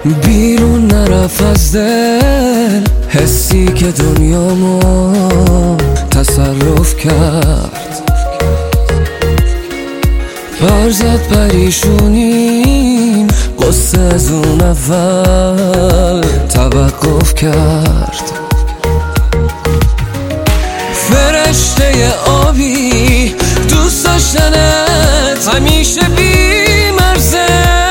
بیرون نرفت از دل حسی که دنیامو تصرف کرد. برزد پریشونیم قصه از اون اول توقف کرد. فرشته آبی دوست داشتنت همیشه بی‌مرزه،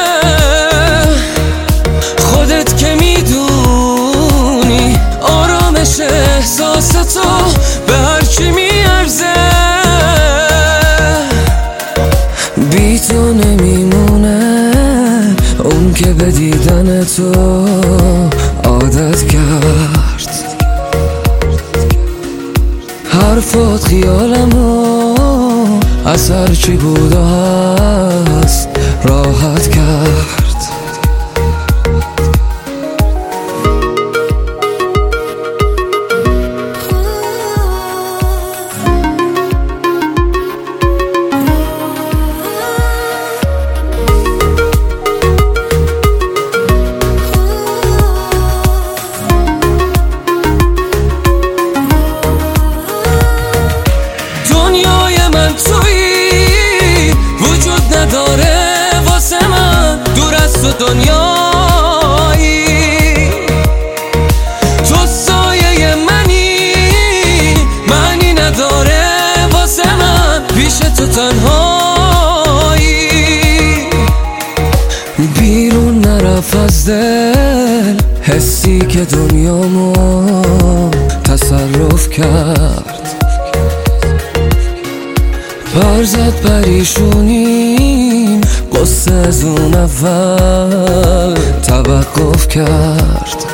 خودت که میدونی آرامش احساس تو به هرچی میارزه. بی تو نمیمونه اون که به دیدن تو عادت کرد. حرفات خیالمو از هرچی بود و هست راحت کرد. نداره واسه من دور از تو دنیایی، تو سایه منی، معنی نداره واسه من پیش تو تنهایی. بیرون نرفت از دل حسی که دنیامو تصرف کرد. برزد پریشونیم قصه از اون اول توقف کرد.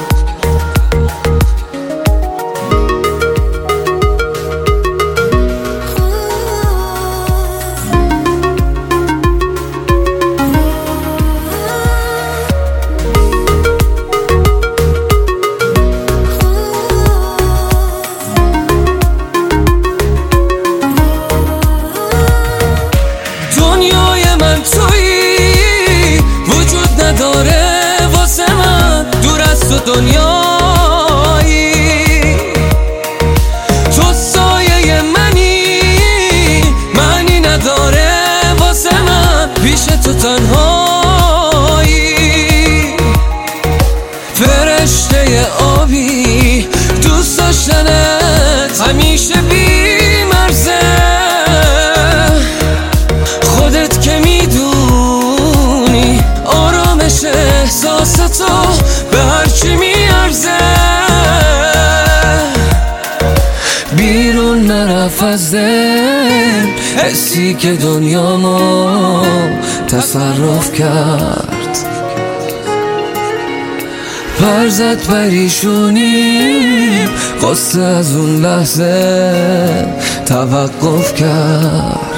نداره واسه من دور از تو دنیایی، تو سایه منی، معنی نداره واسه من پیش تو تنهایی. فرشته آبی دوست داشتنت همیشه بی‌مرزه، خودت که میدونی احساس تو به هرچی میارزه. بیرون نرفت از دل حسی که دنیامو تصرف کرد. برزد پریشونیم قصه از اون لحظه توقف کرد.